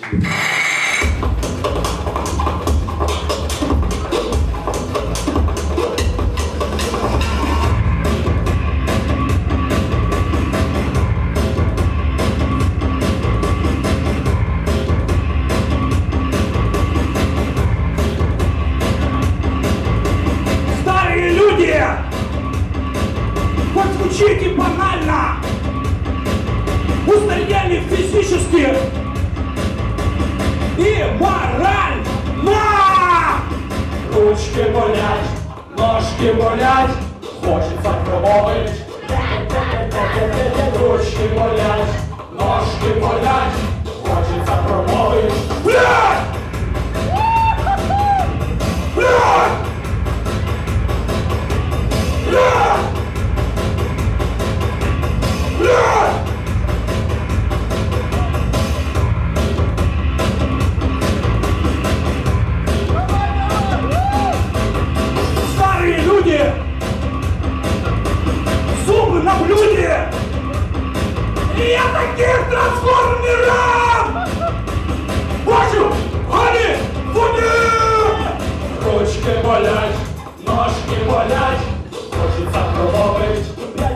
Хоть звучит и банально, устарели физически и морально. Ручки болять, ножки болять, хочется промовить. Ручки болять, ножки болять, хочется промовить. Блядь! Блядь! Блядь! Блядь! Старые люди! Зубы на блюде! И я таких трансформеров! Бачу! Али! Води! Ручки болять, ножки болять, хочется промовить.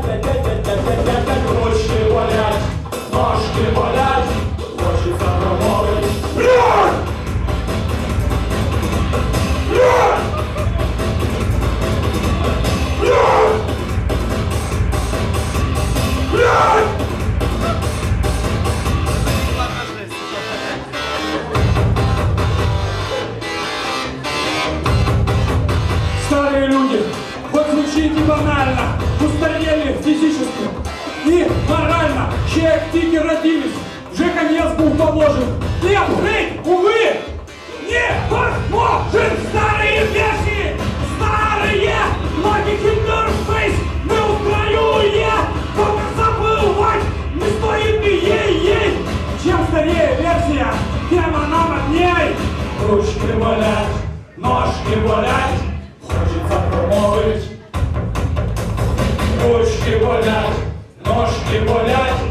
Ручки болять, ножки болять, хочется промовить. Блядь! Блядь! Блядь! Блядь! Старые люди, хоть звучит и банально, устарели физически и морально. Чек тики родились, уже конец был положен. И открыть, увы, невозможен. Старые версии, старые логики интерфейс, мы устроюе, только забывать не стоит и ей-ей. Чем старее версия, тем она модней. Ручки болять, ножки болять, хочется промовить. Ручки болять, ножки болять,